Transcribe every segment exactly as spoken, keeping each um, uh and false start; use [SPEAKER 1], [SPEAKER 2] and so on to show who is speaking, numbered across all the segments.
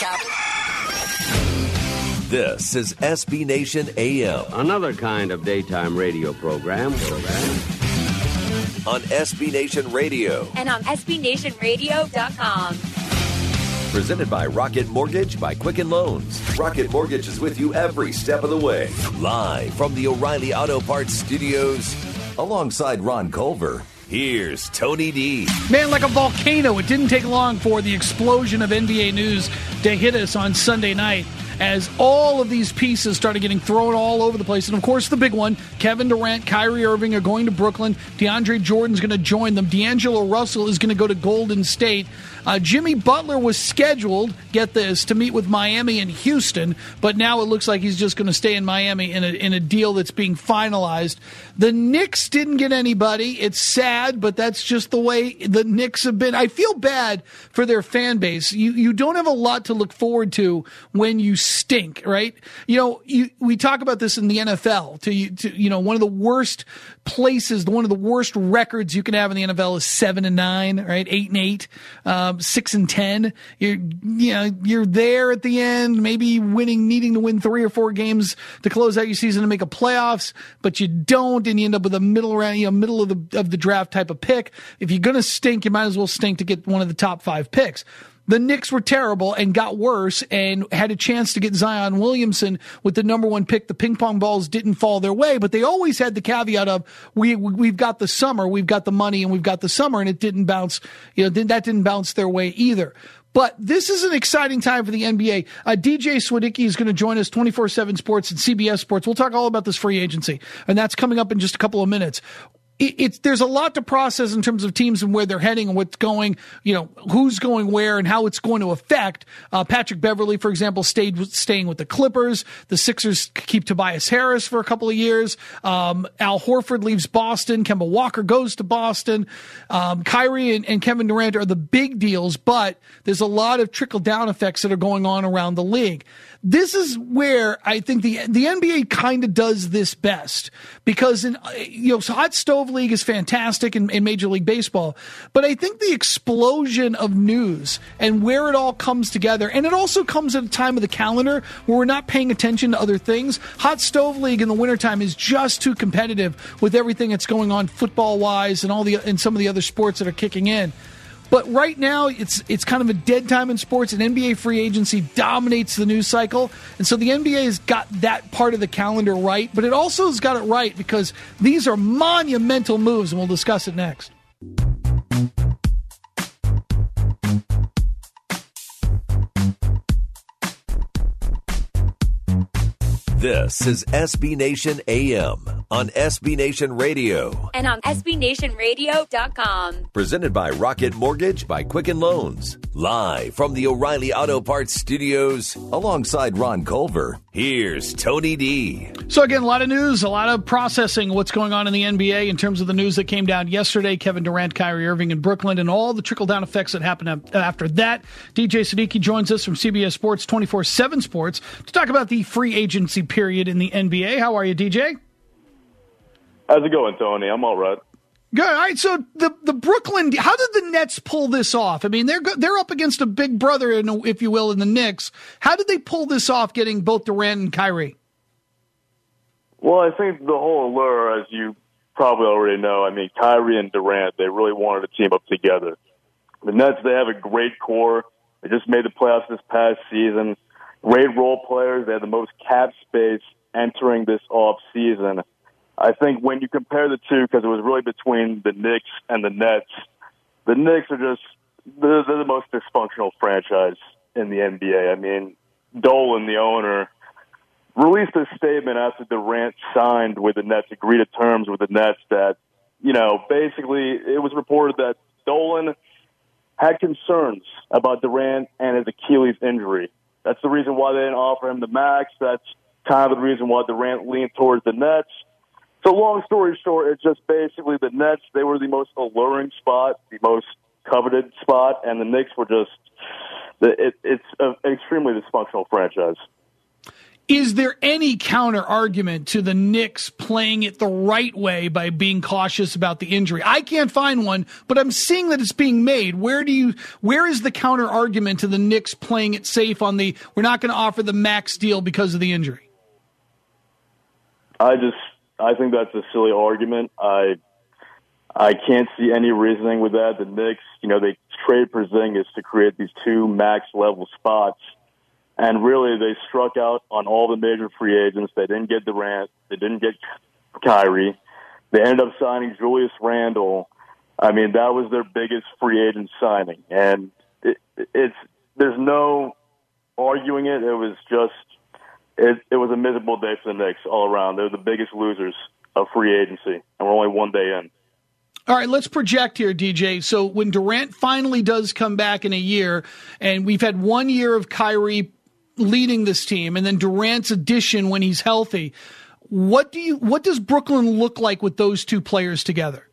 [SPEAKER 1] up.
[SPEAKER 2] This is S B Nation A M.
[SPEAKER 3] Another kind of daytime radio program. program.
[SPEAKER 2] On S B Nation Radio.
[SPEAKER 1] And on S B Nation Radio dot com.
[SPEAKER 2] Presented by Rocket Mortgage by Quicken Loans. Rocket Mortgage is with you every step of the way. Live from the O'Reilly Auto Parts Studios. Alongside Ron Culver, here's Tony D.
[SPEAKER 4] Man, like a volcano, it didn't take long for the explosion of N B A news to hit us on Sunday night as all of these pieces started getting thrown all over the place. And, of course, the big one, Kevin Durant, Kyrie Irving are going to Brooklyn. DeAndre Jordan's going to join them. D'Angelo Russell is going to go to Golden State. Uh, Jimmy Butler was scheduled, get this, to meet with Miami and Houston, but now it looks like he's just going to stay in Miami in a, in a deal that's being finalized. The Knicks didn't get anybody. It's sad, but that's just the way the Knicks have been. I feel bad for their fan base. You you don't have a lot to look forward to when you stink, right? You know, you, we talk about this in the N F L. To, to you know, one of the worst places, one of the worst records you can have in the N F L is seven and nine, right? Eight and eight. Um, six and ten. You're, you know, you're there at the end, maybe winning, needing to win three or four games to close out your season to make a playoffs, but you don't, and you end up with a middle round, you know, middle of the of the draft type of pick. If you're gonna stink, you might as well stink to get one of the top five picks. The Knicks were terrible and got worse and had a chance to get Zion Williamson with the number one pick. The ping pong balls didn't fall their way, but they always had the caveat of we we've got the summer, we've got the money, and we've got the summer, and it didn't bounce. You know, that didn't bounce their way either. But this is an exciting time for the N B A. Uh, D J Swadicki is going to join us, twenty-four seven Sports and C B S Sports. We'll talk all about this free agency, and that's coming up in just a couple of minutes. It's there's a lot to process in terms of teams and where they're heading and what's going, you know, who's going where and how it's going to affect. Uh, Patrick Beverley, for example, stayed with, staying with the Clippers. The Sixers keep Tobias Harris for a couple of years. Um, Al Horford leaves Boston. Kemba Walker goes to Boston. Um, Kyrie and, and Kevin Durant are the big deals, but there's a lot of trickle down effects that are going on around the league. This is where I think the the N B A kind of does this best because in you know hot stove league is fantastic in, in Major League Baseball, but I think the explosion of news and where it all comes together, and it also comes at a time of the calendar where we're not paying attention to other things. Hot stove league in the wintertime is just too competitive with everything that's going on football wise and all the and some of the other sports that are kicking in. But right now, it's it's kind of a dead time in sports, and N B A free agency dominates the news cycle. And so the N B A has got that part of the calendar right, but it also has got it right because these are monumental moves, and we'll discuss it next.
[SPEAKER 2] This is S B Nation A M on S B Nation Radio.
[SPEAKER 1] And on S B Nation Radio dot com.
[SPEAKER 2] Presented by Rocket Mortgage by Quicken Loans. Live from the O'Reilly Auto Parts Studios. Alongside Ron Culver, here's Tony D.
[SPEAKER 4] So again, a lot of news, a lot of processing what's going on in the N B A in terms of the news that came down yesterday. Kevin Durant, Kyrie Irving in Brooklyn, and all the trickle-down effects that happened after that. D J Swadicki joins us from C B S Sports, twenty-four seven Sports, to talk about the free agency period in the N B A. How are you, D J?
[SPEAKER 5] How's it going, Tony? I'm all right.
[SPEAKER 4] Good. All right. So the the Brooklyn, how did the Nets pull this off? I mean, they're they're up against a big brother, if you will, in the Knicks. How did they pull this off, getting both Durant and Kyrie?
[SPEAKER 5] Well, I think the whole allure, as you probably already know, I mean, Kyrie and Durant, they really wanted to team up together. The Nets, they have a great core. They just made the playoffs this past season. Great role players. They had the most cap space entering this off season. I think when you compare the two, because it was really between the Knicks and the Nets, the Knicks are just they're, they're the most dysfunctional franchise in the N B A. I mean, Dolan, the owner, released a statement after Durant signed with the Nets, agreed to terms with the Nets, that, you know, basically it was reported that Dolan had concerns about Durant and his Achilles injury. That's the reason why they didn't offer him the max. That's kind of the reason why Durant leaned towards the Nets. So long story short, it's just basically the Nets, they were the most alluring spot, the most coveted spot, and the Knicks were just, it, it's an extremely dysfunctional franchise.
[SPEAKER 4] Is there any counter argument to the Knicks playing it the right way by being cautious about the injury? I can't find one, but I'm seeing that it's being made. Where do you, where is the counter argument to the Knicks playing it safe on the, we're not going to offer the max deal because of the injury?
[SPEAKER 5] I just, I think that's a silly argument. I, I can't see any reasoning with that. The Knicks, you know, they trade Porzingis to create these two max level spots. And really, they struck out on all the major free agents. They didn't get Durant. They didn't get Kyrie. They ended up signing Julius Randle. I mean, that was their biggest free agent signing. And it, it's there's no arguing it. It was just it, it was a miserable day for the Knicks all around. They're the biggest losers of free agency, and we're only one day in.
[SPEAKER 4] All right, let's project here, D J. So when Durant finally does come back in a year, and we've had one year of Kyrie leading this team, and then Durant's addition when he's healthy, what do you what does Brooklyn look like with those two players together?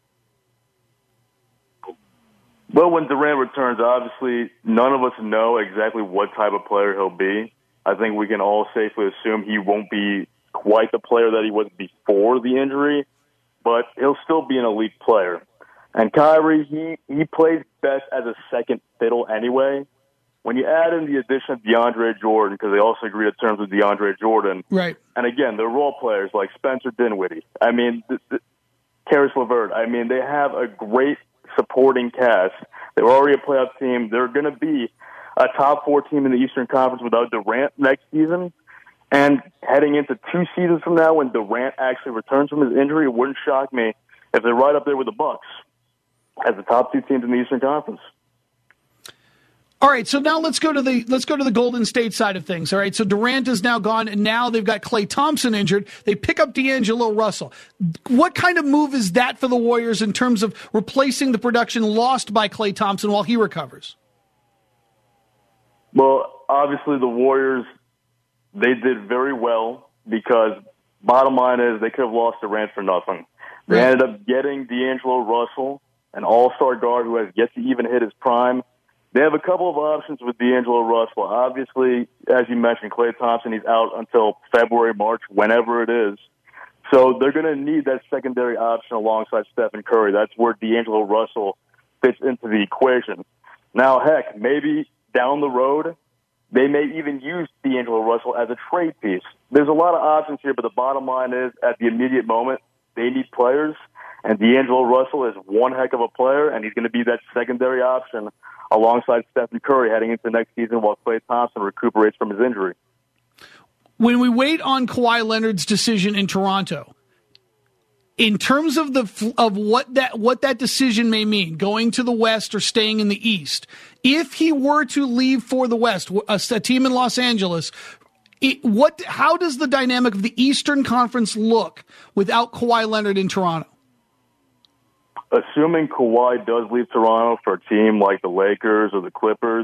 [SPEAKER 5] Well, when Durant returns, obviously none of us know exactly what type of player he'll be. I think we can all safely assume he won't be quite the player that he was before the injury, but he'll still be an elite player. And Kyrie, he, he plays best as a second fiddle anyway. When you add in the addition of DeAndre Jordan, because they also agreed to terms with DeAndre Jordan,
[SPEAKER 4] right?
[SPEAKER 5] And again, they're role players like Spencer Dinwiddie. I mean, the, the, Karis LeVert. I mean, they have a great supporting cast. They were already a playoff team. They're going to be a top four team in the Eastern Conference without Durant next season. And heading into two seasons from now, when Durant actually returns from his injury, it wouldn't shock me if they're right up there with the Bucks as the top two teams in the Eastern Conference.
[SPEAKER 4] All right, so now let's go to the let's go to the Golden State side of things. All right, so Durant is now gone, and now they've got Klay Thompson injured. They pick up D'Angelo Russell. What kind of move is that for the Warriors in terms of replacing the production lost by Klay Thompson while he recovers?
[SPEAKER 5] Well, obviously the Warriors, they did very well because bottom line is they could have lost Durant for nothing. They
[SPEAKER 4] Right.
[SPEAKER 5] ended up getting D'Angelo Russell, an all-star guard who has yet to even hit his prime. They have a couple of options with D'Angelo Russell. Obviously, as you mentioned, Klay Thompson, he's out until February, March, whenever it is. So they're going to need that secondary option alongside Stephen Curry. That's where D'Angelo Russell fits into the equation. Now, heck, maybe down the road, they may even use D'Angelo Russell as a trade piece. There's a lot of options here, but the bottom line is, at the immediate moment, they need players, and D'Angelo Russell is one heck of a player, and he's going to be that secondary option alongside Stephen Curry heading into next season while Klay Thompson recuperates from his injury.
[SPEAKER 4] When we wait on Kawhi Leonard's decision in Toronto, in terms of the of what that what that decision may mean, going to the West or staying in the East, if he were to leave for the West, a, a team in Los Angeles, it, what how does the dynamic of the Eastern Conference look without Kawhi Leonard in Toronto?
[SPEAKER 5] Assuming Kawhi does leave Toronto for a team like the Lakers or the Clippers,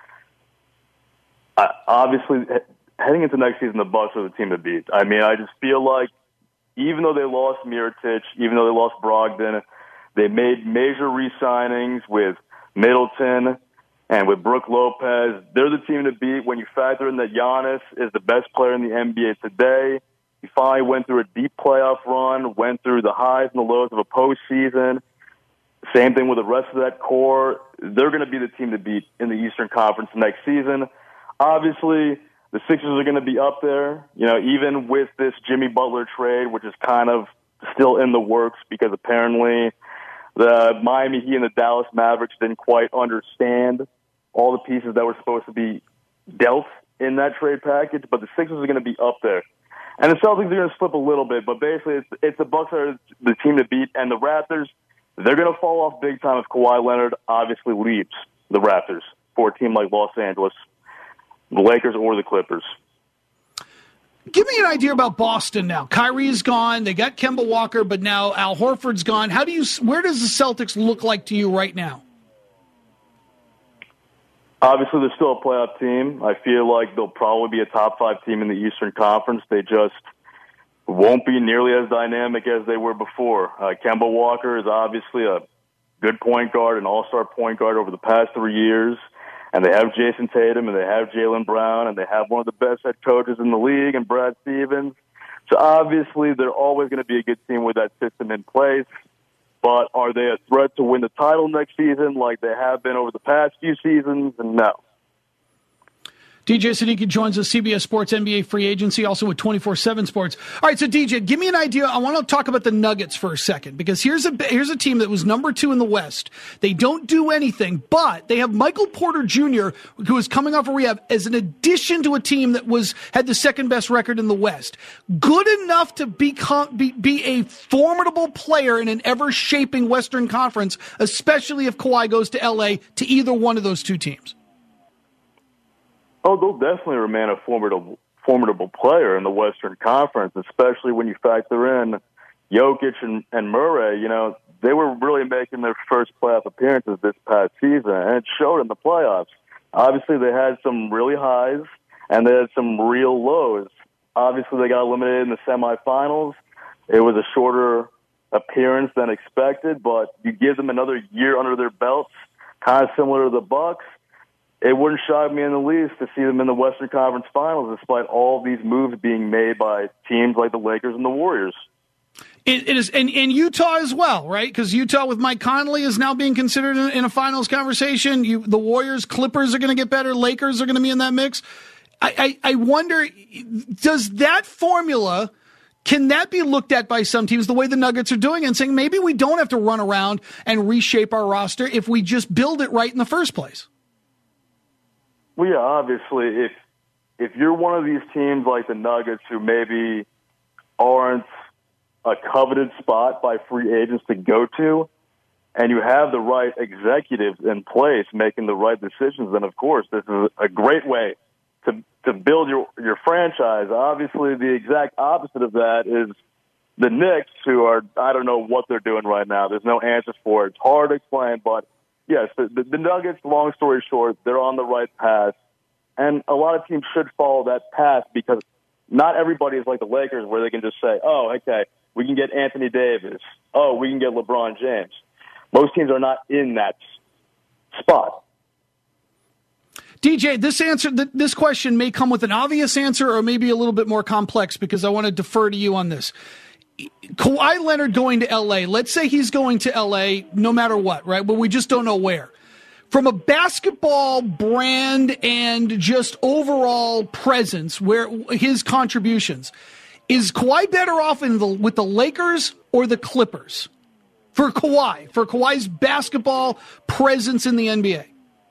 [SPEAKER 5] I, obviously heading into next season, the Bucks are the team to beat. I mean, I just feel like even though they lost Mirotic, even though they lost Brogdon, they made major re-signings with Middleton and with Brook Lopez. They're the team to beat when you factor in that Giannis is the best player in the N B A today. He finally went through a deep playoff run, went through the highs and the lows of a postseason. Same thing with the rest of that core. They're going to be the team to beat in the Eastern Conference next season. Obviously, the Sixers are going to be up there, you know, even with this Jimmy Butler trade, which is kind of still in the works because apparently the Miami Heat and the Dallas Mavericks didn't quite understand all the pieces that were supposed to be dealt in that trade package, but the Sixers are going to be up there. And the Celtics are going to slip a little bit, but basically it's, it's the Bucks are the team to beat, and the Raptors, they're going to fall off big time if Kawhi Leonard obviously leaves the Raptors for a team like Los Angeles, the Lakers, or the Clippers.
[SPEAKER 4] Give me an idea about Boston now. Kyrie's gone. They got Kemba Walker, but now Al Horford's gone. How do you? Where does the Celtics look like to you right now?
[SPEAKER 5] Obviously, they're still a playoff team. I feel like they'll probably be a top five team in the Eastern Conference. They just won't be nearly as dynamic as they were before. Uh, Kemba Walker is obviously a good point guard, an all-star point guard over the past three years. and they have Jason Tatum, and they have Jaylen Brown, and they have one of the best head coaches in the league, and Brad Stevens. So obviously they're always going to be a good team with that system in place. But are they a threat to win the title next season like they have been over the past few seasons? No.
[SPEAKER 4] D J Siddiqui joins us, C B S Sports N B A free agency, also with twenty-four seven Sports. All right, so D J, give me an idea. I want to talk about the Nuggets for a second, because here's a here's a team that was number two in the West. They don't do anything, but they have Michael Porter Junior, who is coming off a rehab, as an addition to a team that was had the second best record in the West. Good enough to become, be, be a formidable player in an ever-shaping Western Conference, especially if Kawhi goes to L A, to either one of those two teams.
[SPEAKER 5] Oh, they'll definitely remain a formidable, formidable player in the Western Conference, especially when you factor in Jokic and, and Murray. You know, they were really making their first playoff appearances this past season, and it showed in the playoffs. Obviously, they had some really highs, and they had some real lows. Obviously, they got eliminated in the semifinals. It was a shorter appearance than expected, but you give them another year under their belts, kind of similar to the Bucks. It wouldn't shock me in the least to see them in the Western Conference Finals, despite all these moves being made by teams like the Lakers and the Warriors.
[SPEAKER 4] It, it is, and, and Utah as well, right? Because Utah with Mike Conley is now being considered in, in a finals conversation. You, the Warriors, Clippers are going to get better. Lakers are going to be in that mix. I, I, I wonder, does that formula, can that be looked at by some teams the way the Nuggets are doing and saying maybe we don't have to run around and reshape our roster if we just build it right in the first place?
[SPEAKER 5] Well, yeah, obviously, if if you're one of these teams like the Nuggets who maybe aren't a coveted spot by free agents to go to, and you have the right executives in place making the right decisions, then, of course, this is a great way to to build your, your franchise. Obviously, the exact opposite of that is the Knicks, who are, I don't know what they're doing right now. There's no answers for it. It's hard to explain, but yes, the, the, the Nuggets, long story short, they're on the right path. And a lot of teams should follow that path because not everybody is like the Lakers where they can just say, oh, okay, we can get Anthony Davis. Oh, we can get LeBron James. Most teams are not in that spot.
[SPEAKER 4] D J, this answer, this question may come with an obvious answer or maybe a little bit more complex because I want to defer to you on this. Kawhi Leonard going to L A, let's say he's going to L A no matter what, right? But we just don't know where. From a basketball brand and just overall presence, where his contributions, is Kawhi better off in the, with the Lakers or the Clippers? For Kawhi, for Kawhi's basketball presence in the N B A.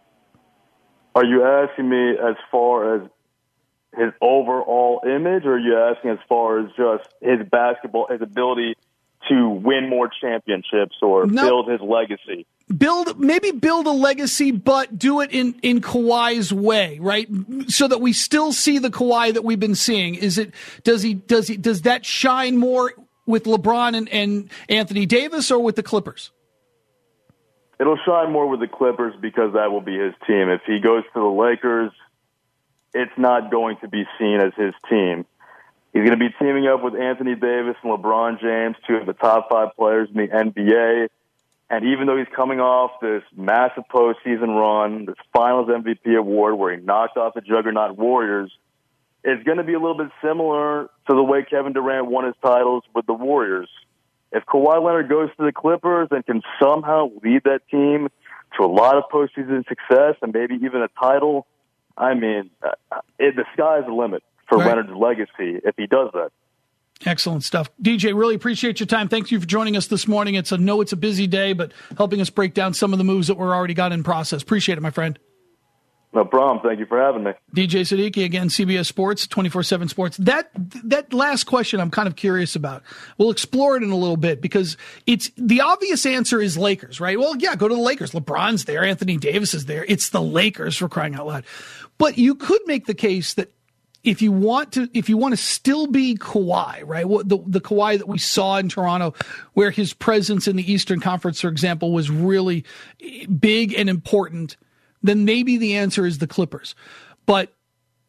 [SPEAKER 5] Are you asking me as far as his overall image, or are you asking as far as just his basketball, his ability to win more championships or no, build his legacy?
[SPEAKER 4] Build, maybe build a legacy, but do it in, in Kawhi's way, right? So that we still see the Kawhi that we've been seeing. Is it, does he, does he, does that shine more with LeBron and, and Anthony Davis or with the Clippers?
[SPEAKER 5] It'll shine more with the Clippers because that will be his team. If he goes to the Lakers, it's not going to be seen as his team. He's going to be teaming up with Anthony Davis and LeBron James, two of the top five players in the N B A. And even though he's coming off this massive postseason run, this Finals M V P award where he knocked off the juggernaut Warriors, it's going to be a little bit similar to the way Kevin Durant won his titles with the Warriors. If Kawhi Leonard goes to the Clippers and can somehow lead that team to a lot of postseason success and maybe even a title, I mean, uh, it, the sky's the limit for right. Leonard's legacy if he does that.
[SPEAKER 4] Excellent stuff. D J, really appreciate your time. Thank you for joining us this morning. It's a know it's a busy day, but helping us break down some of the moves that we're already got in process. Appreciate it, my friend.
[SPEAKER 5] No problem. Thank you for having me.
[SPEAKER 4] D J Siddiqui, again, C B S Sports, twenty-four seven Sports. That that last question I'm kind of curious about. We'll explore it in a little bit because it's the obvious answer is Lakers, right? Well, yeah, go to the Lakers. LeBron's there. Anthony Davis is there. It's the Lakers, for crying out loud. But you could make the case that if you want to, if you want to still be Kawhi, right? What the, the Kawhi that we saw in Toronto, where his presence in the Eastern Conference, for example, was really big and important, then maybe the answer is the Clippers. But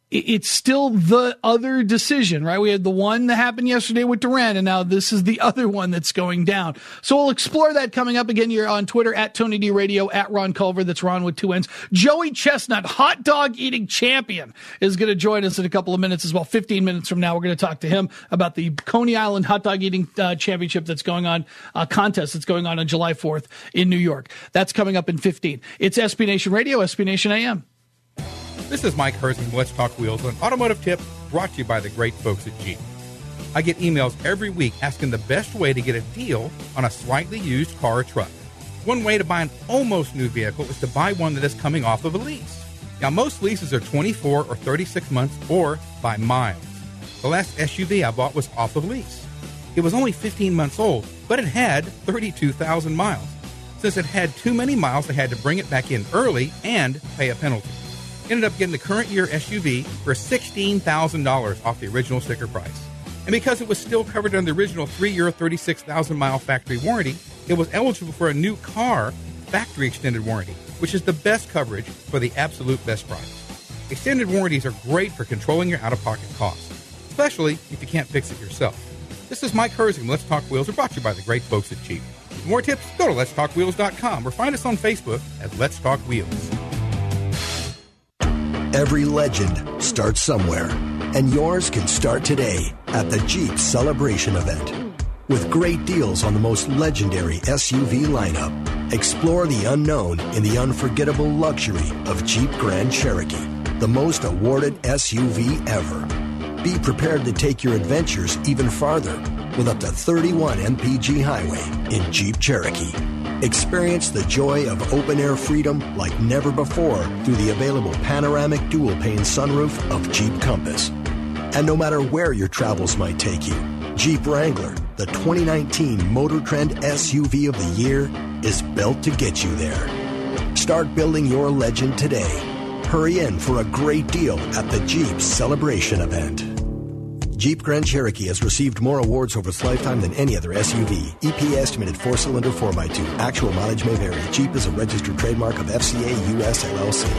[SPEAKER 4] it's still the other decision, right? We had the one that happened yesterday with Durant, and now this is the other one that's going down. So we'll explore that coming up. Again, you're on Twitter, at Tony D Radio, at Ron Culver. That's Ron with two N's. Joey Chestnut, hot dog eating champion, is going to join us in a couple of minutes as well. fifteen minutes from now, we're going to talk to him about the Coney Island hot dog eating uh, championship that's going on, uh, contest that's going on on July fourth in New York. That's coming up in fifteen. It's S B Nation Radio, S B Nation A M.
[SPEAKER 6] This is Mike Herzing, Let's Talk Wheels, an automotive tip brought to you by the great folks at Jeep. I get emails every week asking the best way to get a deal on a slightly used car or truck. One way to buy an almost new vehicle is to buy one that is coming off of a lease. Now, most leases are twenty-four or thirty-six months or by miles. The last S U V I bought was off of lease. It was only fifteen months old, but it had thirty-two thousand miles. Since it had too many miles, I had to bring it back in early and pay a penalty. Ended up getting the current year S U V for sixteen thousand dollars off the original sticker price. And because it was still covered under the original three-year, thirty-six thousand mile factory warranty, it was eligible for a new car factory extended warranty, which is the best coverage for the absolute best price. Extended warranties are great for controlling your out-of-pocket costs, especially if you can't fix it yourself. This is Mike Herzing, Let's Talk Wheels, are brought to you by the great folks at Jeep. For more tips, go to lets talk wheels dot com or find us on Facebook at Let's Talk Wheels.
[SPEAKER 7] Every legend starts somewhere, and yours can start today at the Jeep Celebration event. With great deals on the most legendary S U V lineup, explore the unknown in the unforgettable luxury of Jeep Grand Cherokee, the most awarded S U V ever. Be prepared to take your adventures even farther with up to thirty-one M P G highway in Jeep Cherokee. Experience the joy of open-air freedom like never before through the available panoramic dual-pane sunroof of Jeep Compass. And no matter where your travels might take you, Jeep Wrangler, the twenty nineteen Motor Trend S U V of the year, is built to get you there. Start building your legend today. Hurry in for a great deal at the Jeep Celebration event. Jeep Grand Cherokee has received more awards over its lifetime than any other S U V. E P A estimated four-cylinder four by two. Actual mileage may vary. Jeep is a registered trademark of F C A U S L L C.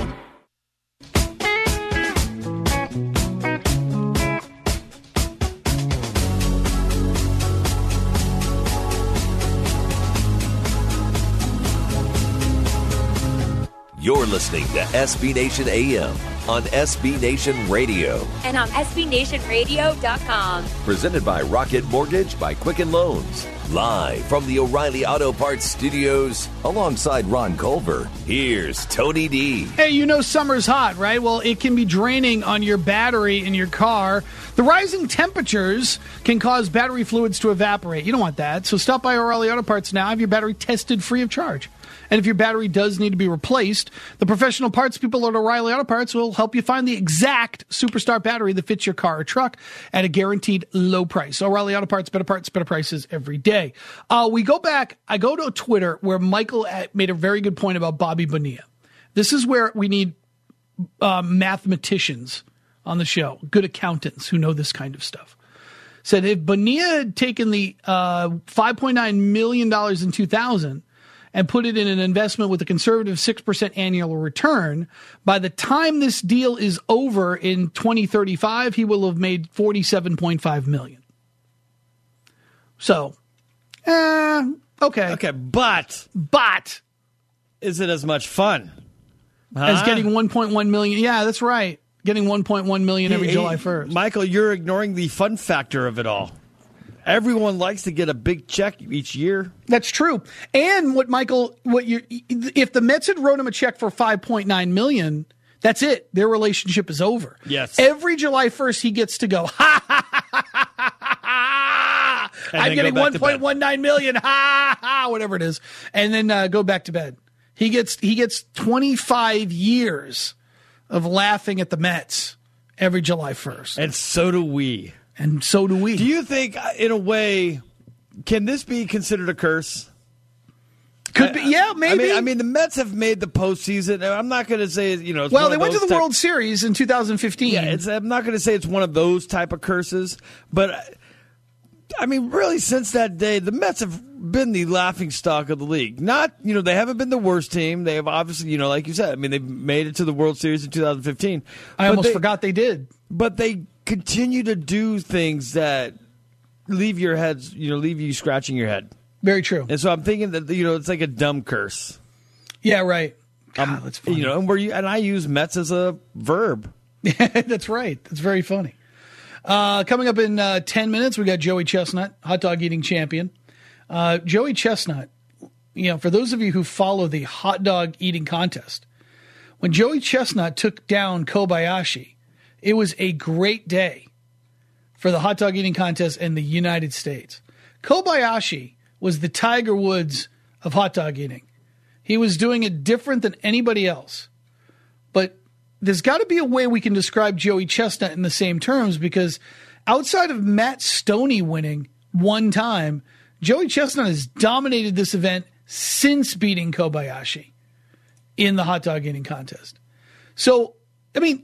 [SPEAKER 2] You're listening to S B Nation A M on S B Nation Radio.
[SPEAKER 1] And on S B Nation Radio dot com.
[SPEAKER 2] Presented by Rocket Mortgage by Quicken Loans. Live from the O'Reilly Auto Parts Studios, alongside Ron Culver, here's Tony D.
[SPEAKER 4] Hey, you know summer's hot, right? Well, it can be draining on your battery in your car. The rising temperatures can cause battery fluids to evaporate. You don't want that. So stop by O'Reilly Auto Parts now. Have your battery tested free of charge. And if your battery does need to be replaced, the professional parts people at O'Reilly Auto Parts will help you find the exact Superstar battery that fits your car or truck at a guaranteed low price. O'Reilly Auto Parts, better parts, better prices every day. Uh, we go back, I go to Twitter where Michael made a very good point about Bobby Bonilla. This is where we need uh, mathematicians on the show, good accountants who know this kind of stuff. Said if Bonilla had taken the uh, five point nine million dollars in two thousand and put it in an investment with a conservative six percent annual return, by the time this deal is over in twenty thirty-five, he will have made forty-seven point five million dollars. So, eh, okay.
[SPEAKER 8] Okay, but
[SPEAKER 4] But
[SPEAKER 8] is it as much fun? Huh?
[SPEAKER 4] as getting one point one million dollars. Yeah, that's right. Getting one point one million dollars every
[SPEAKER 8] Hey,
[SPEAKER 4] July first.
[SPEAKER 8] Michael, you're ignoring the fun factor of it all. Everyone likes to get a big check each year.
[SPEAKER 4] That's true. And what Michael, what you, if the Mets had wrote him a check for five point nine million dollars, that's it. Their relationship is over.
[SPEAKER 8] Yes.
[SPEAKER 4] Every July first, he gets to go, ha, ha, ha, ha, ha, ha. I'm getting one point one nine million dollars, ha, ha, whatever it is. And then uh, go back to bed. He gets, he gets twenty-five years of laughing at the Mets every July first.
[SPEAKER 8] And so do we.
[SPEAKER 4] And so do we.
[SPEAKER 8] Do you think, in a way, can this be considered a curse?
[SPEAKER 4] Could be, yeah, maybe.
[SPEAKER 8] I mean, I mean, the Mets have made the postseason. I'm not going to say, you know, it's
[SPEAKER 4] well,
[SPEAKER 8] one
[SPEAKER 4] they
[SPEAKER 8] of
[SPEAKER 4] went to
[SPEAKER 8] those
[SPEAKER 4] the
[SPEAKER 8] type-
[SPEAKER 4] World Series in two thousand fifteen.
[SPEAKER 8] Yeah, it's, I'm not going to say it's one of those type of curses, but I mean, really, since that day, the Mets have been the laughing stock of the league. Not, you know, they haven't been the worst team. They have obviously, you know, like you said, I mean, they made it to the World Series in two thousand fifteen.
[SPEAKER 4] I almost
[SPEAKER 8] they,
[SPEAKER 4] forgot they did.
[SPEAKER 8] But they continue to do things that leave your heads, you know, leave you scratching your head.
[SPEAKER 4] Very true.
[SPEAKER 8] And so I'm thinking that, you know, it's like a dumb curse.
[SPEAKER 4] Yeah, right. God,
[SPEAKER 8] um,
[SPEAKER 4] that's funny.
[SPEAKER 8] You know, and, where you, and I use Mets as a verb.
[SPEAKER 4] That's right. That's very funny. Uh, coming up in uh, ten minutes, we got Joey Chestnut, hot dog eating champion. Uh, Joey Chestnut, you know, for those of you who follow the hot dog eating contest, when Joey Chestnut took down Kobayashi, it was a great day for the hot dog eating contest in the United States. Kobayashi was the Tiger Woods of hot dog eating. He was doing it different than anybody else. But there's got to be a way we can describe Joey Chestnut in the same terms, because outside of Matt Stoney winning one time, Joey Chestnut has dominated this event since beating Kobayashi in the hot dog eating contest. So, I mean,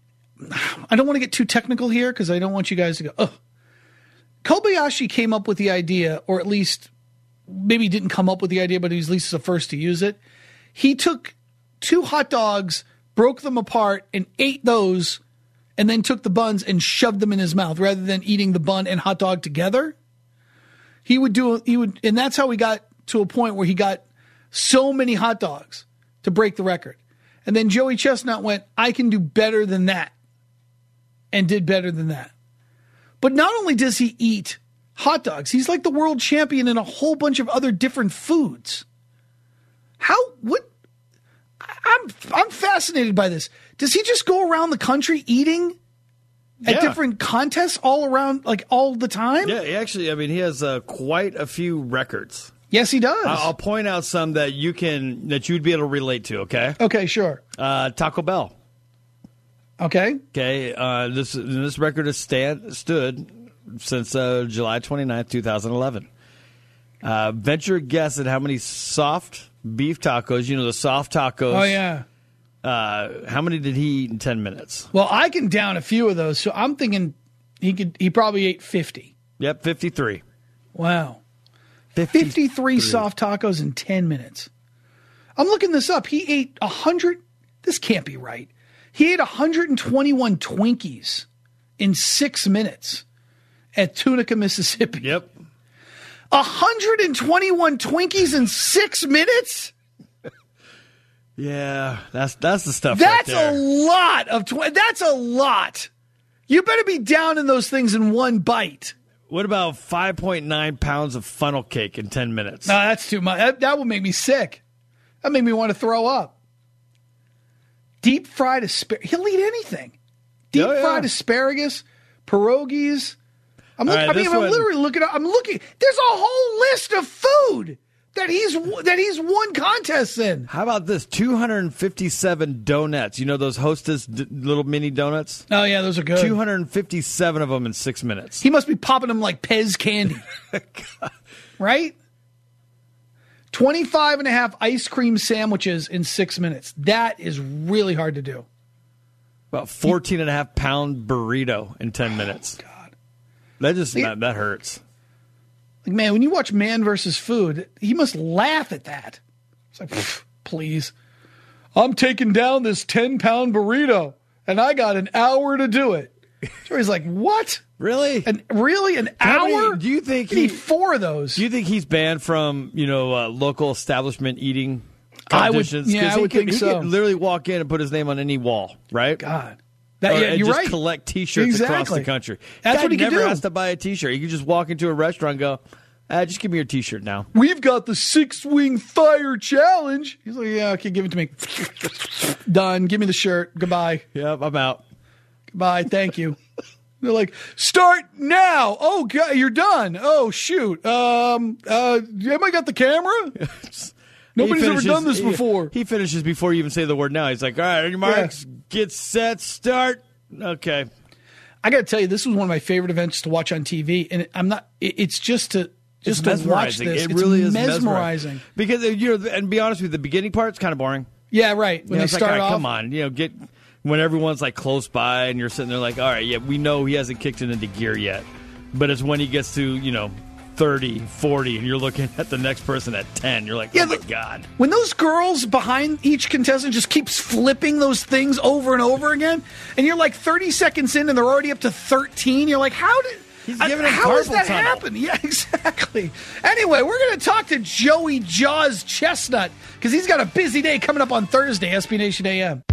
[SPEAKER 4] I don't want to get too technical here because I don't want you guys to go, oh. Kobayashi came up with the idea, or at least maybe didn't come up with the idea, but he was at least the first to use it. He took two hot dogs, broke them apart, and ate those, and then took the buns and shoved them in his mouth rather than eating the bun and hot dog together. He would do, he would, and that's how he got to a point where he got so many hot dogs to break the record. And then Joey Chestnut went, I can do better than that, and did better than that. But not only does he eat hot dogs, he's like the world champion in a whole bunch of other different foods. How, what, I'm I'm fascinated by this. Does he just go around the country eating at
[SPEAKER 8] yeah.
[SPEAKER 4] different contests all around, like all the time?
[SPEAKER 8] Yeah, he actually, I mean, he has uh, quite a few records.
[SPEAKER 4] Yes, he does.
[SPEAKER 8] I'll point out some that you can, that you'd be able to relate to, okay?
[SPEAKER 4] Okay, sure.
[SPEAKER 8] Uh, Taco Bell.
[SPEAKER 4] Okay.
[SPEAKER 8] Okay, uh, this this record has stand, stood since uh, July twenty-ninth, twenty eleven. Uh, venture a guess at how many soft beef tacos, you know, the soft tacos.
[SPEAKER 4] Oh, yeah.
[SPEAKER 8] Uh, how many did he eat in ten minutes?
[SPEAKER 4] Well, I can down a few of those, so I'm thinking he could. He probably ate fifty.
[SPEAKER 8] Yep, fifty-three.
[SPEAKER 4] Wow.
[SPEAKER 8] fifty-three.
[SPEAKER 4] fifty-three soft tacos in ten minutes. I'm looking this up. He ate one hundred. This can't be right. He ate one hundred twenty-one Twinkies in six minutes at Tunica, Mississippi.
[SPEAKER 8] Yep.
[SPEAKER 4] one hundred twenty-one Twinkies in six minutes?
[SPEAKER 8] Yeah, that's that's the stuff
[SPEAKER 4] That's
[SPEAKER 8] right there.
[SPEAKER 4] a lot of tw- That's a lot. You better be down in those things in one bite.
[SPEAKER 8] What about five point nine pounds of funnel cake in ten minutes?
[SPEAKER 4] No, that's too much. That, that would make me sick. That made me want to throw up. Deep fried asparagus. He'll eat anything. Deep
[SPEAKER 8] oh, yeah.
[SPEAKER 4] fried asparagus, pierogies. I'm look,
[SPEAKER 8] right,
[SPEAKER 4] I mean, I'm
[SPEAKER 8] one.
[SPEAKER 4] literally looking. I'm looking. There's a whole list of food that he's that he's won contests in.
[SPEAKER 8] How about this? two hundred fifty-seven donuts. You know those Hostess d- little mini donuts?
[SPEAKER 4] Oh yeah, those are good.
[SPEAKER 8] two hundred fifty-seven of them in six minutes.
[SPEAKER 4] He must be popping them like Pez candy, right? twenty-five and a half ice cream sandwiches in six minutes. That is really hard to do.
[SPEAKER 8] About fourteen and a half pound burrito in ten minutes.
[SPEAKER 4] Oh, God.
[SPEAKER 8] That just,
[SPEAKER 4] See,
[SPEAKER 8] that, that hurts.
[SPEAKER 4] Like, man, when you watch Man versus Food, he must laugh at that. It's like, please. I'm taking down this ten pound burrito, and I got an hour to do it. So he's like, what?
[SPEAKER 8] Really?
[SPEAKER 4] And really? An
[SPEAKER 8] How
[SPEAKER 4] hour?
[SPEAKER 8] many- do you think
[SPEAKER 4] You
[SPEAKER 8] he-
[SPEAKER 4] need four of those?
[SPEAKER 8] Do you think he's banned from, you know, uh, local establishment eating
[SPEAKER 4] I would-
[SPEAKER 8] competitions?
[SPEAKER 4] yeah,
[SPEAKER 8] 'Cause
[SPEAKER 4] I
[SPEAKER 8] he
[SPEAKER 4] would
[SPEAKER 8] could,
[SPEAKER 4] think
[SPEAKER 8] he
[SPEAKER 4] so.
[SPEAKER 8] could literally walk in and put his name on any wall, right?
[SPEAKER 4] God. That,
[SPEAKER 8] Or-
[SPEAKER 4] yeah,
[SPEAKER 8] and
[SPEAKER 4] you're
[SPEAKER 8] just
[SPEAKER 4] right.
[SPEAKER 8] collect T-shirts across
[SPEAKER 4] Exactly.
[SPEAKER 8] the country.
[SPEAKER 4] That's
[SPEAKER 8] Guy
[SPEAKER 4] what he can
[SPEAKER 8] never
[SPEAKER 4] do.
[SPEAKER 8] has to buy a T-shirt. He can just walk into a restaurant and go, ah, just give me your T-shirt now.
[SPEAKER 4] We've got the six wing fire challenge. He's like, yeah, okay, give it to me. Done. Give me the shirt. Goodbye.
[SPEAKER 8] Yep, I'm out.
[SPEAKER 4] Goodbye. Thank you. They're like, start now. Oh, God, you're done. Oh, shoot. Um, uh, anybody got the camera? Nobody's
[SPEAKER 8] He
[SPEAKER 4] ever
[SPEAKER 8] finishes-
[SPEAKER 4] done this
[SPEAKER 8] he-
[SPEAKER 4] before.
[SPEAKER 8] He finishes before you even say the word now. He's like, all right, on your marks, get set, start. Okay.
[SPEAKER 4] I got to tell you, this was one of my favorite events to watch on T V, and I'm not. it- It's just to just
[SPEAKER 8] It's
[SPEAKER 4] to watch
[SPEAKER 8] mesmerizing.
[SPEAKER 4] this.
[SPEAKER 8] It
[SPEAKER 4] It's
[SPEAKER 8] really is
[SPEAKER 4] mesmerizing.
[SPEAKER 8] Because, uh, you know, and be honest with you, the beginning part's kind of boring.
[SPEAKER 4] Yeah, right.
[SPEAKER 8] You
[SPEAKER 4] When
[SPEAKER 8] know,
[SPEAKER 4] they
[SPEAKER 8] it's like,
[SPEAKER 4] start
[SPEAKER 8] all right,
[SPEAKER 4] off,
[SPEAKER 8] come on, you know, get when everyone's like close by and you're sitting there like, all right, yeah, we know he hasn't kicked it into gear yet. but it's when he gets to, you know, thirty, forty, and you're looking at the next person at ten. You're like, yeah, oh, my God.
[SPEAKER 4] When those girls behind each contestant just keeps flipping those things over and over again, and you're like thirty seconds in and they're already up to thirteen, you're like, how did...
[SPEAKER 8] He's giving him
[SPEAKER 4] How does that
[SPEAKER 8] tunnel.
[SPEAKER 4] happen? Yeah, exactly. Anyway, we're going to talk to Joey Jaws Chestnut because he's got a busy day coming up on Thursday, S B Nation A M.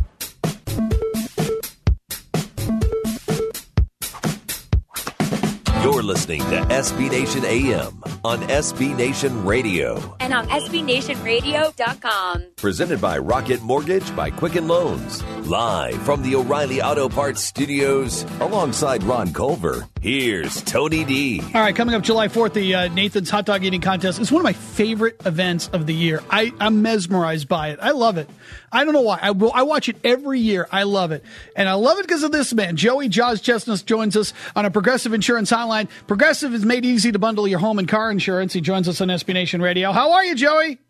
[SPEAKER 2] You're listening to S B Nation A M on S B Nation Radio.
[SPEAKER 1] And on S B Nation Radio dot com.
[SPEAKER 2] Presented by Rocket Mortgage by Quicken Loans. Live from the O'Reilly Auto Parts Studios alongside Ron Culver. Here's Tony D.
[SPEAKER 4] All right, coming up July fourth, the uh, Nathan's Hot Dog Eating Contest is one of my favorite events of the year. I, I'm mesmerized by it. I love it. I don't know why. I, I watch it every year. I love it. And I love it because of this man. Joey Jaws Chestnut joins us on a Progressive Insurance hotline. Progressive is made easy to bundle your home and car insurance. He joins us on S B Nation Radio. How are you, Joey?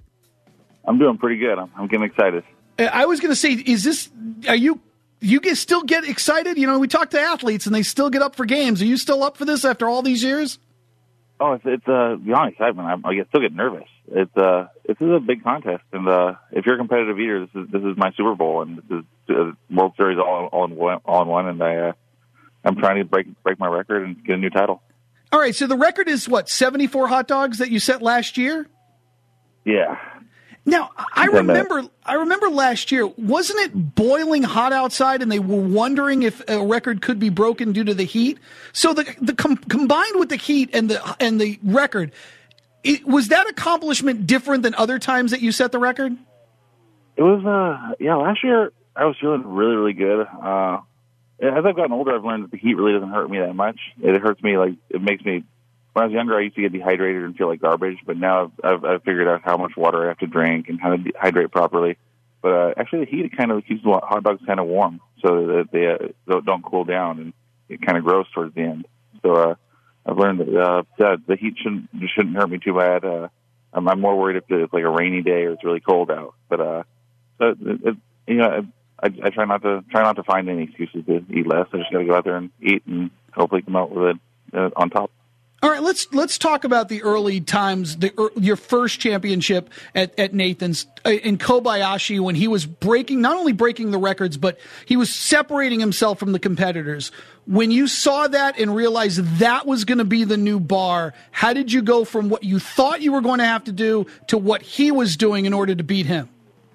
[SPEAKER 9] I'm doing pretty good. I'm, I'm getting excited.
[SPEAKER 4] I was going to say, is this, are you, you guys still get excited? You know, we talk to athletes and they still get up for games. Are you still up for this after all these years?
[SPEAKER 9] Oh, it's, it's uh, beyond excitement. I, I get, still get nervous. It's, uh, this is a big contest. And, uh, if you're a competitive eater, this is, this is my Super Bowl and this is uh, World Series all, all in one, all in one. And I, uh, I'm trying to break, break my record and get a new title.
[SPEAKER 4] All right. So the record is what, seventy-four hot dogs that you set last year?
[SPEAKER 9] Yeah.
[SPEAKER 4] Now, I remember I remember last year, wasn't it boiling hot outside and they were wondering if a record could be broken due to the heat? So the the com- combined with the heat and the and the record, it, was that accomplishment different than other times that you set the record?
[SPEAKER 9] It was, uh, yeah, last year I was feeling really, really good. Uh, as I've gotten older, I've learned that the heat really doesn't hurt me that much. It hurts me, like, it makes me... When I was younger, I used to get dehydrated and feel like garbage, but now I've, I've, I've figured out how much water I have to drink and how to hydrate properly. But uh, actually, the heat kind of keeps the hot dogs kind of warm so that they uh, don't cool down and it kind of grows towards the end. So uh, I've learned that uh, the, the heat shouldn't shouldn't hurt me too bad. Uh, I'm, I'm more worried if it's like a rainy day or it's really cold out. But uh, so it, it, you know, I, I try not to try not to find any excuses to eat less. I just got to go out there and eat and hopefully come out with it uh, on top.
[SPEAKER 4] All right, let's let's talk about the early times, the er, your first championship at, at Nathan's uh, in Kobayashi when he was breaking, not only breaking the records, but he was separating himself from the competitors. When you saw that and realized that was going to be the new bar, how did you go from what you thought you were going to have to do to what he was doing in order to beat him?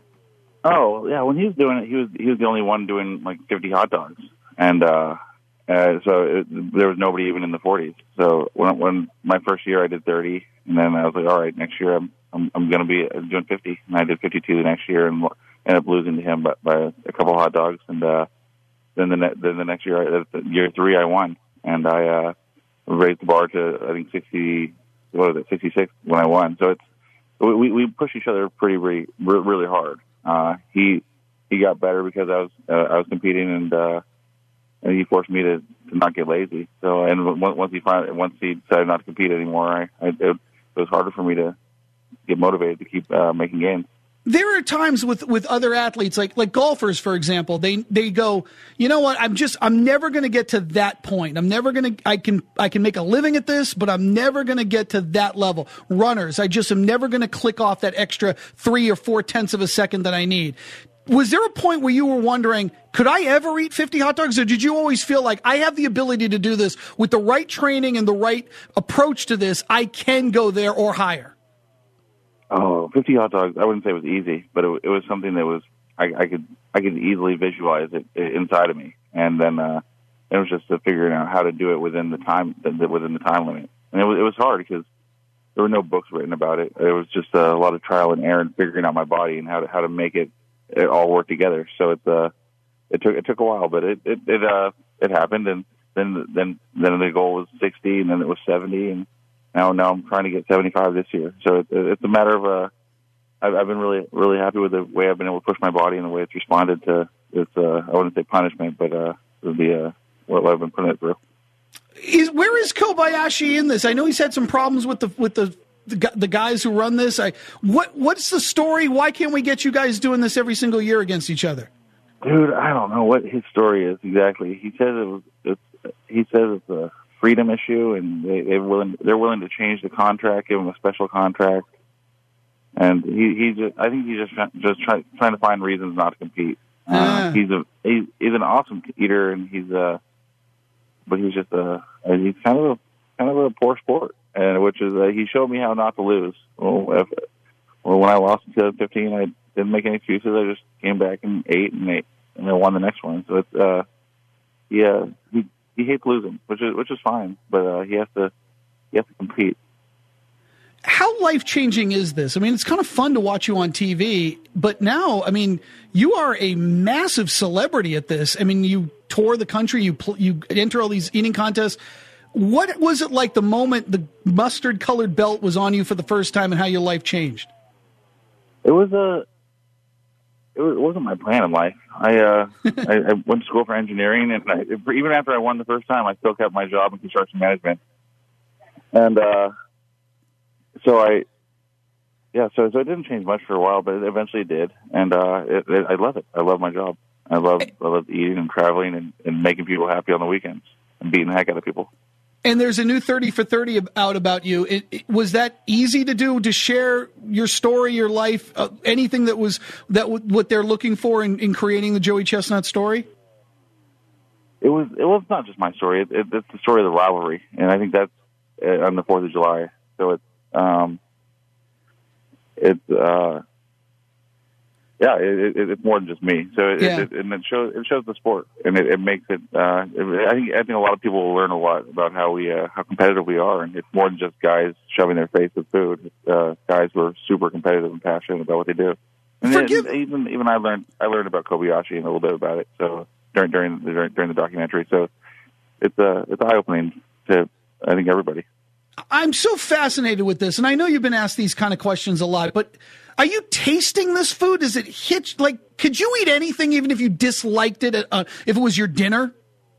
[SPEAKER 9] Oh, yeah, when he was doing it, he was he was the only one doing like fifty hot dogs, and uh Uh, so it, there was nobody even in the forties. So when, when my first year I did thirty, and then I was like, all right, next year I'm I'm, I'm going to be doing fifty, and I did fifty-two the next year, and ended up losing to him by, by a couple of hot dogs. And uh, then the ne- then the next year, I, year three, I won, and I uh, raised the bar to I think sixty, what was it, sixty-six when I won. So it's we we push each other pretty really really hard. Uh, he he got better because I was uh, I was competing and. Uh, And he forced me to, to not get lazy. So, and once he finally, once he decided not to compete anymore, I, I it, it was harder for me to get motivated to keep uh, making games.
[SPEAKER 4] There are times with, with other athletes, like like golfers, for example, they they go, you know what? I'm just I'm never going to get to that point. I'm never going to I can I can make a living at this, but I'm never going to get to that level. Runners, I just am never going to click off that extra three or four tenths of a second that I need. Was there a point where you were wondering, could I ever eat fifty hot dogs? Or did you always feel like I have the ability to do this with the right training and the right approach to this? I can go there or higher.
[SPEAKER 9] Oh, fifty hot dogs. I wouldn't say it was easy, but it, it was something that was, I, I could, I could easily visualize it inside of me. And then, uh, it was just to figuring out how to do it within the time, within the time limit. And it was, it was hard because there were no books written about it. It was just a lot of trial and error and figuring out my body and how to, how to make it, it all worked together. So it's uh it took it took a while, but it it, it uh it happened, and then then then the goal was sixty, and then it was seventy, and now now I'm trying to get seventy-five this year. So it, it's a matter of uh I've, I've been really really happy with the way I've been able to push my body and the way it's responded to its uh I wouldn't say punishment, but uh the uh what I've been putting it through.
[SPEAKER 4] Is where is Kobayashi in this? I know he's had some problems with the with the. The, the guys who run this, I what what's the story? Why can't we get you guys doing this every single year against each other?
[SPEAKER 9] Dude, I don't know what his story is exactly. He says it was. It's, he says it's a freedom issue, and they, they're willing they're willing to change the contract, give him a special contract, and he he just I think he's just just try, trying to find reasons not to compete. Uh, uh. He's a he's, he's an awesome eater, and he's a but he's just a he's kind of a kind of a poor sport, and which is uh, he showed me how not to lose. Well, if, well, when I lost in twenty fifteen, I didn't make any excuses. I just came back and ate and ate, and I won the next one. So it's uh, yeah, he he hates losing, which is which is fine, but uh, he has to he has to compete.
[SPEAKER 4] How life-changing is this? I mean, it's kind of fun to watch you on T V, but now, I mean, you are a massive celebrity at this. I mean, you tour the country, you pl- you enter all these eating contests. What was it like the moment the mustard-colored belt was on you for the first time, and how your life changed?
[SPEAKER 9] It was a. It, was, it wasn't my plan in life. I, uh, I I went to school for engineering, and I, even after I won the first time, I still kept my job in construction management. And uh, so I, yeah, so so it didn't change much for a while, but it eventually did, and uh, it, it, I love it. I love my job. I love I love eating and traveling and, and making people happy on the weekends and beating the heck out of people.
[SPEAKER 4] And there's a new thirty for thirty out about you. It, it, was that easy to do, to share your story, your life, uh, anything that was that w- what they're looking for in, in creating the Joey Chestnut story?
[SPEAKER 9] It was. It was not just my story. It, it, it's the story of the rivalry, and I think that's uh, on the Fourth of July. So it's um, it's uh, yeah, it, it, it's more than just me. So it,
[SPEAKER 4] yeah.
[SPEAKER 9] it, it, and it shows it shows the sport, and it, it makes it. Uh, it, I think I think a lot of people will learn a lot about how we uh, how competitive we are, and it's more than just guys shoving their face with food. It's, uh, guys who are super competitive and passionate about what they do. And
[SPEAKER 4] Forgive-
[SPEAKER 9] then, even even I learned I learned about Kobayashi and a little bit about it. So during during the, during the documentary, so it's uh, it's eye opening to I think everybody.
[SPEAKER 4] I'm so fascinated with this, and I know you've been asked these kind of questions a lot, but are you tasting this food? Does it hit? Like, could you eat anything even if you disliked it, uh, if it was your dinner?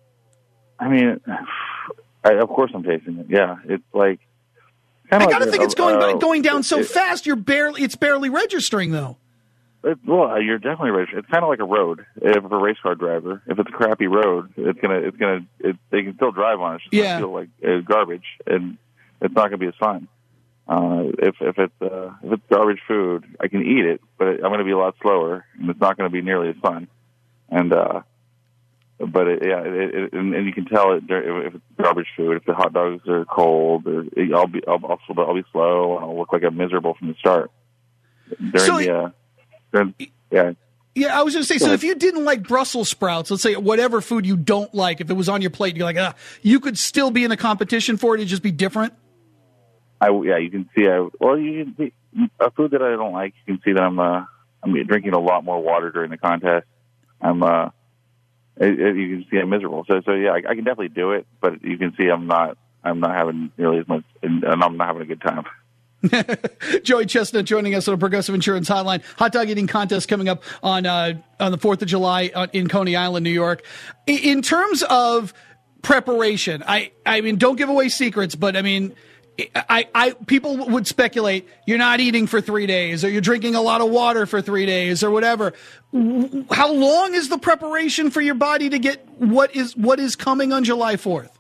[SPEAKER 9] I mean, I, of course I'm tasting it. Yeah, it's like.
[SPEAKER 4] I
[SPEAKER 9] like
[SPEAKER 4] gotta think
[SPEAKER 9] a,
[SPEAKER 4] it's going
[SPEAKER 9] uh,
[SPEAKER 4] going down so
[SPEAKER 9] it,
[SPEAKER 4] fast. You're barely it's barely registering though.
[SPEAKER 9] It, well, you're definitely registering. It's kind of like a road. If a race car driver, if it's a crappy road, it's gonna it's gonna it, they can still drive on it. It's just
[SPEAKER 4] yeah.
[SPEAKER 9] gonna feel like uh, garbage, and it's not gonna be as fun. Uh, if if it's uh, if it's garbage food, I can eat it, but I'm going to be a lot slower, and it's not going to be nearly as fun. And uh, but it, yeah, it, it, and, and you can tell it if it's garbage food. If the hot dogs are cold, or I'll be I'll, I'll, I'll be slow, and I'll look like I'm miserable from the start. During
[SPEAKER 4] so,
[SPEAKER 9] the uh, during, yeah.
[SPEAKER 4] Yeah, I was going to say, so if you didn't like Brussels sprouts, let's say whatever food you don't like, if it was on your plate, you're like, ah, you could still be in a competition for it, it'd just be different?
[SPEAKER 9] I, yeah, you can see. I, well, you can see a food that I don't like. You can see that I'm uh, I'm drinking a lot more water during the contest. I'm uh, it, it, you can see I'm miserable. So, so yeah, I, I can definitely do it, but you can see I'm not. I'm not having nearly as much, and I'm not having a good time.
[SPEAKER 4] Joey Chestnut joining us on a Progressive Insurance Hotline. Hot dog eating contest coming up on uh, on the fourth of July in Coney Island, New York. In terms of preparation, I I mean, don't give away secrets, but I mean. I, I, people would speculate you're not eating for three days or you're drinking a lot of water for three days or whatever. How long is the preparation for your body to get what is what is coming on July fourth?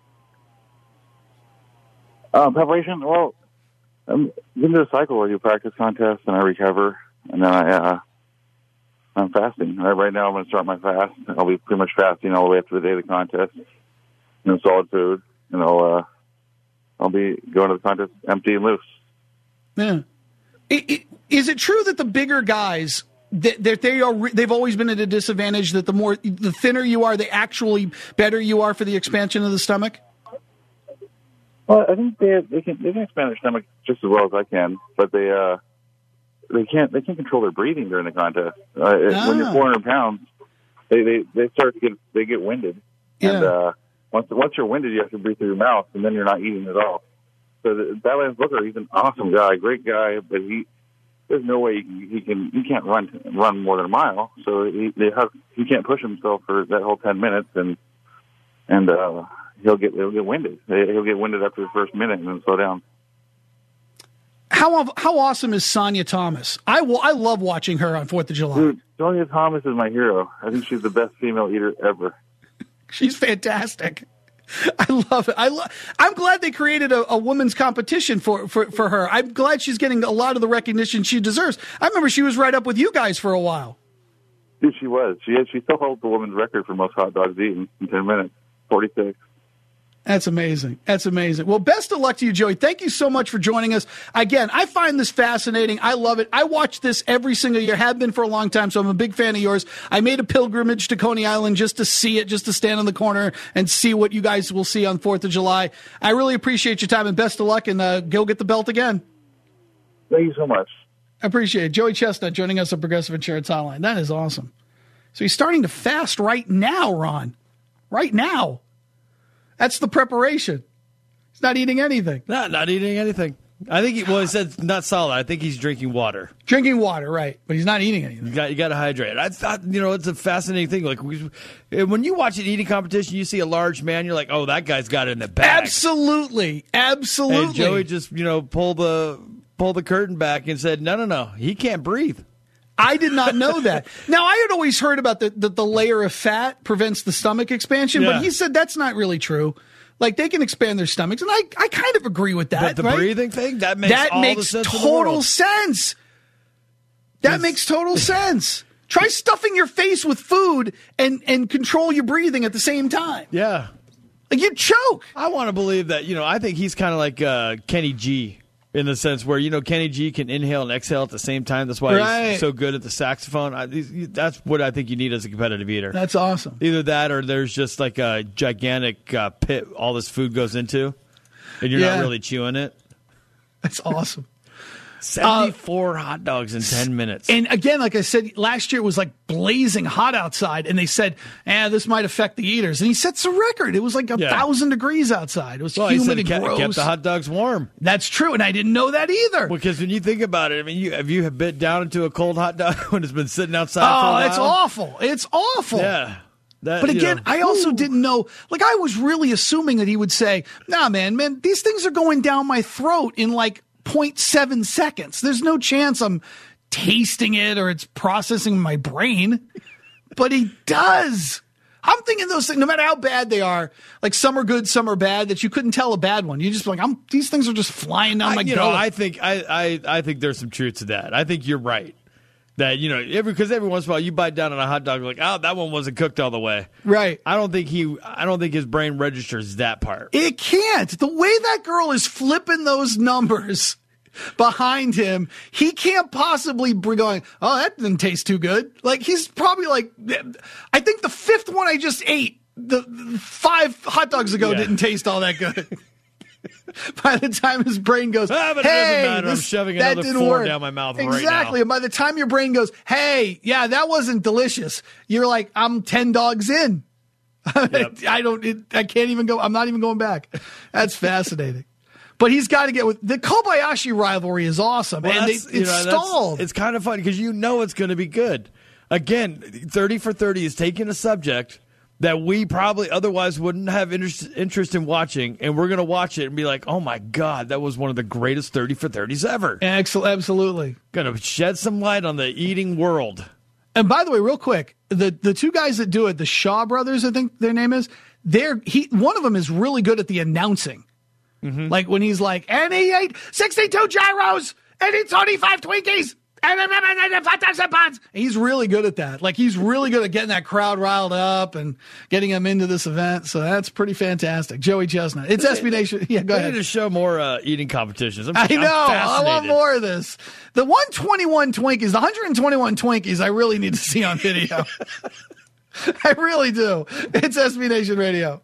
[SPEAKER 9] Uh, preparation? Well, I'm into a cycle where you practice contests and I recover, and then I, uh, I'm fasting. Right, right now I'm going to start my fast. I'll be pretty much fasting all the way up to the day of the contest. You know, solid food, and I'll, uh, I'll be going to the contest empty and loose.
[SPEAKER 4] Yeah. It, it, is it true that the bigger guys that, that they are they've always been at a disadvantage? That the more the thinner you are, the actually better you are for the expansion of the stomach?
[SPEAKER 9] Well, I think they they can they can expand their stomach just as well as I can, but they uh they can't they can't control their breathing during the contest. Uh, ah. When you're four hundred pounds, they, they they start to get they get winded,
[SPEAKER 4] yeah.
[SPEAKER 9] and uh, once once you're winded, you have to breathe through your mouth, and then you're not eating at all. So the, Badlands Booker, he's an awesome guy, great guy, but he there's no way he can he can he can't run run more than a mile, so he they have, he can't push himself for that whole ten minutes, and and uh, he'll get he'll get winded. He'll get winded after the first minute and then slow down.
[SPEAKER 4] How how awesome is Sonia Thomas? I, I love watching her on fourth of July.
[SPEAKER 9] Dude, Sonia Thomas is my hero. I think she's the best female eater ever.
[SPEAKER 4] She's fantastic. I love it. I lo- I'm glad they created a, a women's competition for, for, for her. I'm glad she's getting a lot of the recognition she deserves. I remember she was right up with you guys for a while.
[SPEAKER 9] Dude, she was. She had, she still holds the women's record for most hot dogs eaten in ten minutes, forty-six.
[SPEAKER 4] That's amazing. That's amazing. Well, best of luck to you, Joey. Thank you so much for joining us. Again, I find this fascinating. I love it. I watch this every single year, have been for a long time, so I'm a big fan of yours. I made a pilgrimage to Coney Island just to see it, just to stand on the corner and see what you guys will see on fourth of July. I really appreciate your time, and best of luck, and uh, go get the belt again.
[SPEAKER 9] Thank you so much.
[SPEAKER 4] I appreciate it. Joey Chestnut joining us on Progressive Insurance Hotline. That is awesome. So he's starting to fast right now, Ron. Right now. That's the preparation. He's not eating anything.
[SPEAKER 8] Not not eating anything. I think he, well, he said not solid. I think he's drinking water.
[SPEAKER 4] Drinking water, right. But he's not eating anything.
[SPEAKER 8] You got, you got to hydrate. I thought, you know, it's a fascinating thing. Like we, when you watch an eating competition, you see a large man, you're like, oh, that guy's got it in the bag.
[SPEAKER 4] Absolutely. Absolutely.
[SPEAKER 8] And Joey just, you know, pulled the, pulled the curtain back and said, no, no, no, he can't breathe.
[SPEAKER 4] I did not know that. Now, I had always heard about the, the, the layer of fat prevents the stomach expansion,
[SPEAKER 8] yeah.
[SPEAKER 4] but he said that's not really true. Like, they can expand their stomachs, and I, I kind of agree with that.
[SPEAKER 8] But the
[SPEAKER 4] right?
[SPEAKER 8] breathing thing, that makes
[SPEAKER 4] that
[SPEAKER 8] all
[SPEAKER 4] makes
[SPEAKER 8] the sense
[SPEAKER 4] total
[SPEAKER 8] in the world.
[SPEAKER 4] sense. That
[SPEAKER 8] It's,
[SPEAKER 4] makes total sense. Try stuffing your face with food and, and control your breathing at the same time.
[SPEAKER 8] Yeah.
[SPEAKER 4] Like, you choke.
[SPEAKER 8] I want to believe that, you know, I think he's kind of like uh, Kenny G in the sense where, you know, Kenny G can inhale and exhale at the same time. That's why
[SPEAKER 4] right.
[SPEAKER 8] he's so good at the saxophone. I, that's what I think you need as a competitive eater.
[SPEAKER 4] That's awesome.
[SPEAKER 8] Either that or there's just like a gigantic uh, pit all this food goes into, and you're
[SPEAKER 4] Yeah.
[SPEAKER 8] not really chewing it.
[SPEAKER 4] That's awesome.
[SPEAKER 8] seventy-four uh, hot dogs in ten minutes.
[SPEAKER 4] And again, like I said, last year it was like blazing hot outside, and they said, eh, this might affect the eaters. And he sets a record. It was like a
[SPEAKER 8] Yeah.
[SPEAKER 4] thousand degrees outside. It was
[SPEAKER 8] well, he
[SPEAKER 4] humid
[SPEAKER 8] said it
[SPEAKER 4] and
[SPEAKER 8] kept,
[SPEAKER 4] gross.
[SPEAKER 8] kept the hot dogs warm.
[SPEAKER 4] That's true, and I didn't know that either.
[SPEAKER 8] Because when you think about it, I mean, you have you bit down into a cold hot dog when it's been sitting outside for a
[SPEAKER 4] Oh,
[SPEAKER 8] while?
[SPEAKER 4] it's awful. It's awful.
[SPEAKER 8] Yeah. That,
[SPEAKER 4] But
[SPEAKER 8] you
[SPEAKER 4] again,
[SPEAKER 8] know,
[SPEAKER 4] I also
[SPEAKER 8] whew.
[SPEAKER 4] didn't know, like I was really assuming that he would say, nah, man, man, these things are going down my throat in like zero point seven seconds. There's no chance I'm tasting it or it's processing in my brain. But he does. I'm thinking those things, no matter how bad they are, like some are good, some are bad, that you couldn't tell a bad one. You just like, I'm, these things are just flying down
[SPEAKER 8] I,
[SPEAKER 4] my
[SPEAKER 8] you
[SPEAKER 4] gullet.
[SPEAKER 8] know, I think I, I, I think there's some truth to that. I think you're right. That, you know, every because every once in a while you bite down on a hot dog like, oh, that one wasn't cooked all the way.
[SPEAKER 4] Right.
[SPEAKER 8] I don't think he. I don't think his brain registers that part.
[SPEAKER 4] It can't. The way that girl is flipping those numbers behind him, he can't possibly be going, oh, that didn't taste too good. Like, he's probably like, I think the fifth one I just ate, the, the five hot dogs ago
[SPEAKER 8] Yeah.
[SPEAKER 4] didn't taste all that good. By the time his brain goes,
[SPEAKER 8] Ah, but it
[SPEAKER 4] hey,
[SPEAKER 8] doesn't matter. I'm
[SPEAKER 4] this-
[SPEAKER 8] shoving
[SPEAKER 4] that
[SPEAKER 8] another
[SPEAKER 4] didn't
[SPEAKER 8] four
[SPEAKER 4] work.
[SPEAKER 8] down my mouth right now.
[SPEAKER 4] Exactly. And by the time your brain goes, hey, yeah, that wasn't delicious, you're like, I'm ten dogs in.
[SPEAKER 8] Yep.
[SPEAKER 4] I don't, it, I can't even go, I'm not even going back. That's fascinating. But he's got to get with the Kobayashi rivalry is awesome.
[SPEAKER 8] Well,
[SPEAKER 4] and they,
[SPEAKER 8] that's-
[SPEAKER 4] it's
[SPEAKER 8] you know, that's-
[SPEAKER 4] stalled.
[SPEAKER 8] It's kind of funny because you know it's going to be good. Again, thirty for thirty is taking a subject that we probably otherwise wouldn't have interest, interest in watching, and we're going to watch it and be like, oh, my God, that was one of the greatest thirty for thirties ever.
[SPEAKER 4] Excellent, absolutely.
[SPEAKER 8] Going to shed some light on the eating world.
[SPEAKER 4] And by the way, real quick, the, the two guys that do it, the Shaw brothers, I think their name is, they're, he, one of them is really good at the announcing. Mm-hmm. Like when he's like, and he ate sixty-two gyros, and he twenty-five Twinkies, and five thousand pounds. He's really good at that. Like, he's really good at getting that crowd riled up and getting them into this event. So that's pretty fantastic. Joey Chestnut. It's S B Nation. Yeah, go
[SPEAKER 8] We
[SPEAKER 4] ahead.
[SPEAKER 8] need to show more uh, eating competitions. I'm,
[SPEAKER 4] I
[SPEAKER 8] I'm
[SPEAKER 4] know. I
[SPEAKER 8] fascinated.
[SPEAKER 4] want more of this. The one twenty-one Twinkies, the one hundred twenty-one Twinkies, I really need to see on video. I really do. It's S B Nation Radio.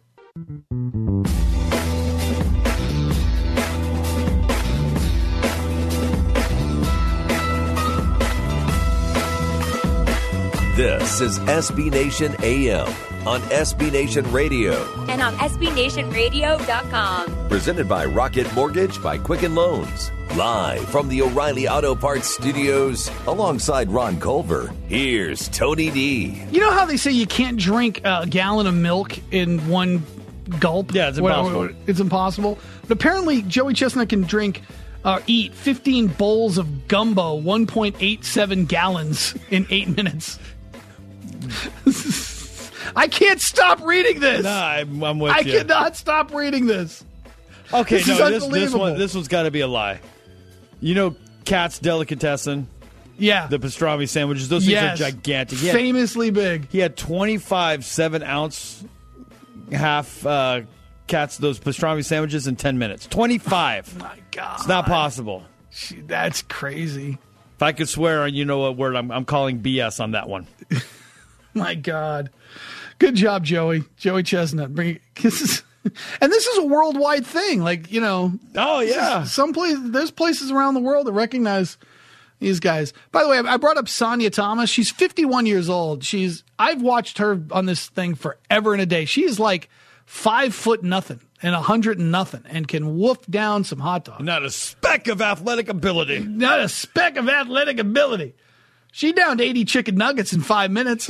[SPEAKER 2] This is S B Nation A M on S B Nation Radio.
[SPEAKER 1] And on S B Nation Radio dot com.
[SPEAKER 2] Presented by Rocket Mortgage by Quicken Loans. Live from the O'Reilly Auto Parts Studios alongside Ron Culver. Here's Tony D.
[SPEAKER 4] You know how they say you can't drink a gallon of milk in one gulp?
[SPEAKER 8] Yeah, it's impossible.
[SPEAKER 4] It's impossible. But apparently Joey Chestnut can drink uh, eat fifteen bowls of gumbo, one point eight seven gallons in eight minutes. I can't stop reading this.
[SPEAKER 8] Nah, I'm, I'm with
[SPEAKER 4] I
[SPEAKER 8] you.
[SPEAKER 4] cannot stop reading this.
[SPEAKER 8] Okay,
[SPEAKER 4] This
[SPEAKER 8] no,
[SPEAKER 4] is
[SPEAKER 8] this, this
[SPEAKER 4] unbelievable.
[SPEAKER 8] one this one's got to be a lie. You know, Katz Delicatessen,
[SPEAKER 4] Yeah.
[SPEAKER 8] the pastrami sandwiches. Those
[SPEAKER 4] yes.
[SPEAKER 8] things are gigantic. He had,
[SPEAKER 4] Famously big.
[SPEAKER 8] he had twenty-five seven ounce half uh, Katz those pastrami sandwiches in ten minutes. twenty-five.
[SPEAKER 4] My God.
[SPEAKER 8] It's not possible.
[SPEAKER 4] She, that's crazy.
[SPEAKER 8] If I could swear on you know what word, I'm, I'm calling B S on that one.
[SPEAKER 4] My God. Good job, Joey. Joey Chestnut. Bring this is, and this is a worldwide thing. Like, you know.
[SPEAKER 8] Oh, yeah.
[SPEAKER 4] Some place, there's places around the world that recognize these guys. By the way, I brought up Sonia Thomas. She's fifty-one years old. She's I've watched her on this thing forever and a day. She's like five foot nothing and a hundred and nothing and can woof down some hot dogs.
[SPEAKER 8] Not a speck of athletic ability.
[SPEAKER 4] Not a speck of athletic ability. She downed eighty chicken nuggets in five minutes.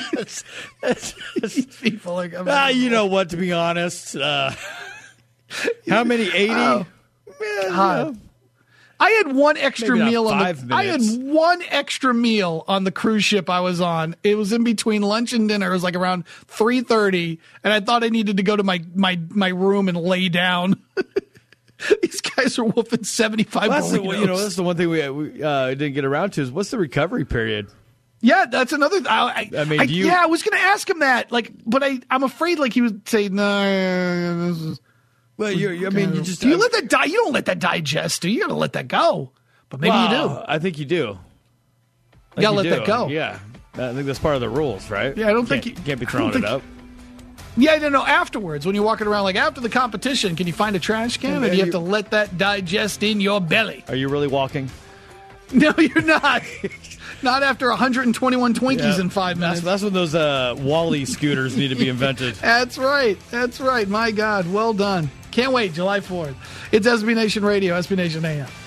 [SPEAKER 4] People are coming.
[SPEAKER 8] Ah, you know what, to be honest. Uh, how many? eighty?
[SPEAKER 4] Oh,
[SPEAKER 8] Yeah,
[SPEAKER 4] God.
[SPEAKER 8] you know.
[SPEAKER 4] I had one extra
[SPEAKER 8] Maybe not
[SPEAKER 4] meal on
[SPEAKER 8] five
[SPEAKER 4] the, I had
[SPEAKER 8] minutes.
[SPEAKER 4] one extra meal on the cruise ship I was on. It was in between lunch and dinner. It was like around three thirty, and I thought I needed to go to my my my room and lay down. These guys are wolfing seventy-five
[SPEAKER 8] Well, that's the,
[SPEAKER 4] burritos.
[SPEAKER 8] you know, that's the one thing we, we uh, didn't get around to is what's the recovery period?
[SPEAKER 4] Yeah, that's another. I, I,
[SPEAKER 8] I mean,
[SPEAKER 4] I,
[SPEAKER 8] do you-
[SPEAKER 4] yeah, I was going to ask him that, like, but I, I'm afraid like he would say no. This is,
[SPEAKER 8] Well, you're, you I mean, you just
[SPEAKER 4] do you let that die? You don't let that digest. Do you? You got to let that go. But maybe you do.
[SPEAKER 8] I think you do. I
[SPEAKER 4] You gotta
[SPEAKER 8] think
[SPEAKER 4] let that go.
[SPEAKER 8] Yeah, I think that's part of the rules, right?
[SPEAKER 4] Yeah, I don't
[SPEAKER 8] Can't-
[SPEAKER 4] think you
[SPEAKER 8] can't be
[SPEAKER 4] I
[SPEAKER 8] throwing
[SPEAKER 4] don't
[SPEAKER 8] it
[SPEAKER 4] think-
[SPEAKER 8] up.
[SPEAKER 4] Yeah, no, no. Afterwards, when you're walking around, like after the competition, can you find a trash can,
[SPEAKER 8] Yeah,
[SPEAKER 4] or do you have
[SPEAKER 8] you-
[SPEAKER 4] to let that digest in your belly?
[SPEAKER 8] Are you really walking?
[SPEAKER 4] No, you're not. Not after one hundred twenty-one Twinkies
[SPEAKER 8] Yeah.
[SPEAKER 4] in five minutes.
[SPEAKER 8] That's, that's when those uh, Wally scooters need to be invented.
[SPEAKER 4] That's right. That's right. My God, well done. Can't wait. July fourth. It's S B Nation Radio, S B Nation A M.